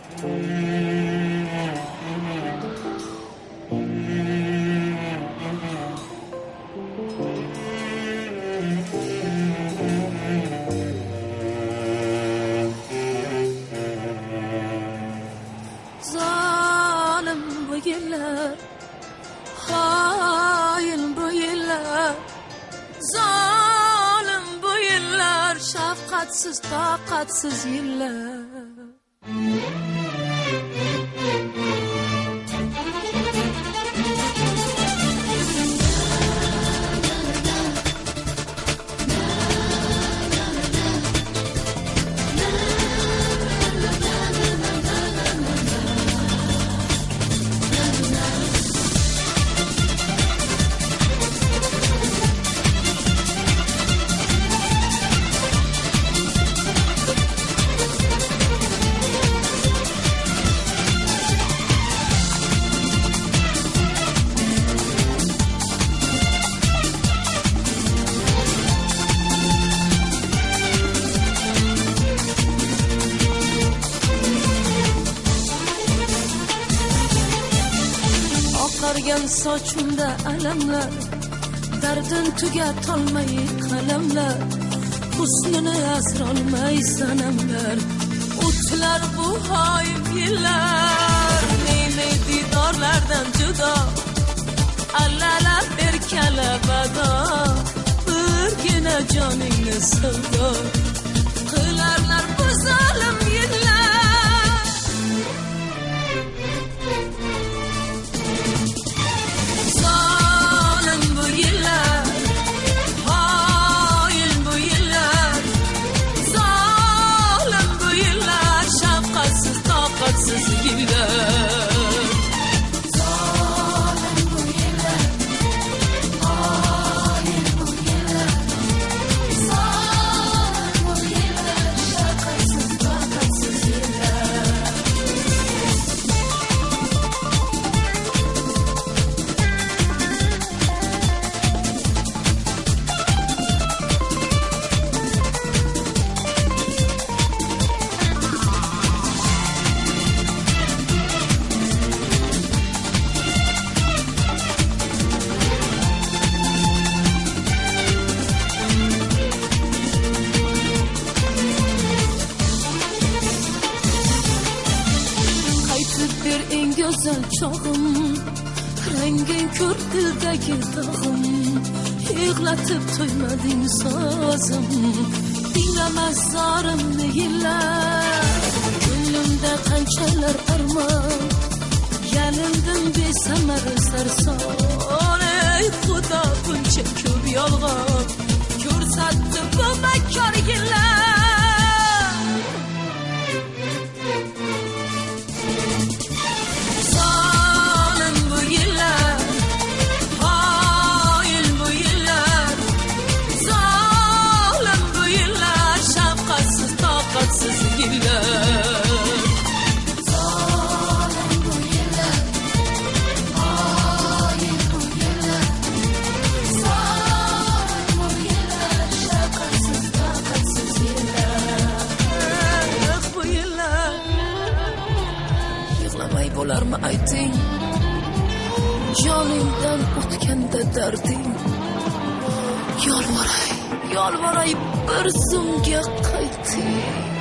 Zalim bu yıllar, hain bu yıllar, zalim bu yıllar, şefkatsiz, takatsiz yıllar. Oqargan sochimda alamlar, dardin tugatolmay qalamlar, husnini asrolmay sanamlar, o'tlar bu hoyib yillar, meni didorlardan judo, allalar berkala bado, birgina joningni savdo qilarlar bu zolim yillar. En güzel çağım, rengin kör dildeki dağım, yığlatıp toymadın sazım, dinlemez zarım yıllar, gönlümde kançalar armağan, yanıldım bir semer sarsan, ey Xuda bunca kör yolğan, körsattı bu mekkar yıllar. Bo'larmi ayting, joningdan o'tganda darding, yolvoray bir zumga qayting.